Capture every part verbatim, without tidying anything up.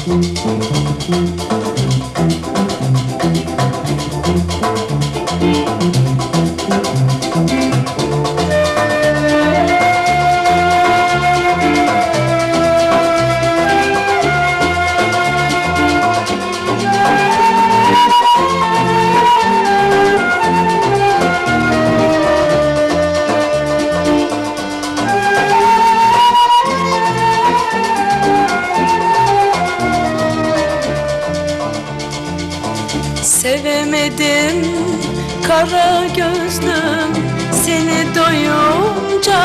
Sevemedim kara gözlüm seni doyunca,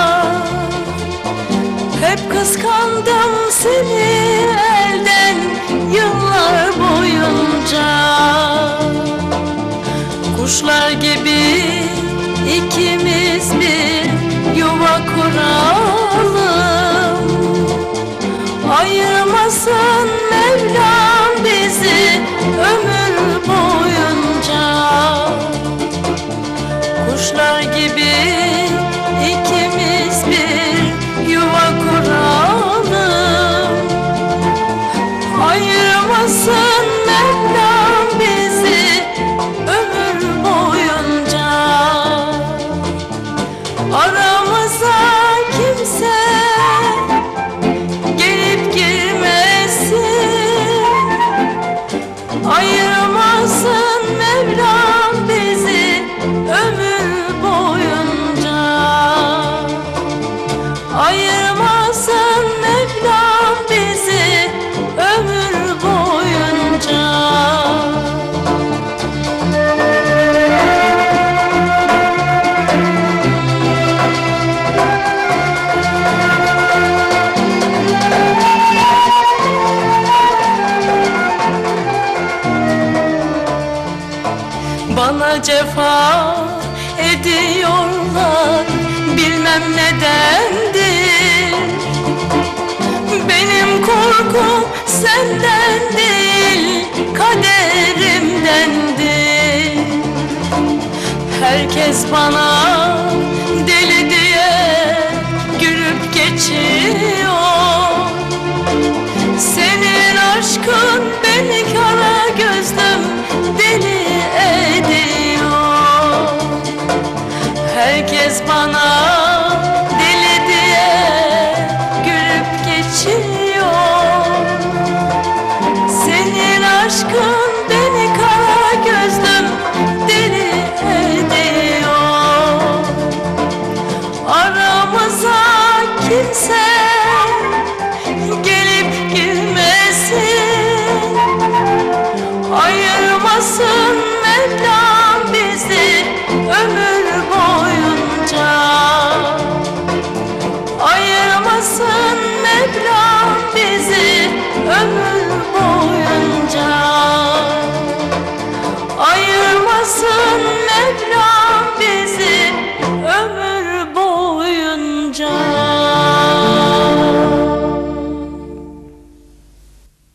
hep kıskandım seni elden yıllar boyunca. Kuşlar gibi ikimiz bir yuva kuralım, ayırmasın Mevlam bizi ömür boyunca. Kuşlar gibi ikimiz bir yuva kuralım, ayırmasın Mevlam bizi ömür boyunca. Aramıza kimse gelip girmesin, ayırmasın Mevlam bizi ömür boyunca. Ayırmasın Mevlam bizi ömür boyunca. Bana cefa ediyorlar, bilmem nedendir. Benim korkum senden değil, kaderimdendir. Herkes bana